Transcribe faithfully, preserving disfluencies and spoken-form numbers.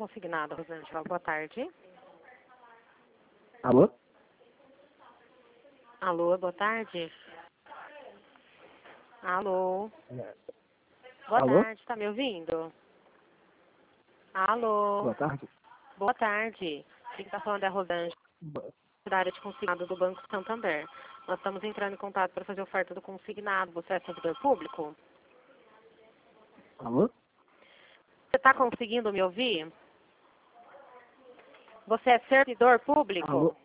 Consignado, Rosângela. Boa tarde. Alô? Alô, boa tarde. Alô. Boa Alô? tarde, tá me ouvindo? Alô. Boa tarde. Boa tarde. Quem está falando é a Rosângela, Boa- da área de consignado do Banco Santander. Nós estamos entrando em contato para fazer oferta do consignado. Você é servidor público? Alô? Você está conseguindo me ouvir? Você é servidor público? Alô?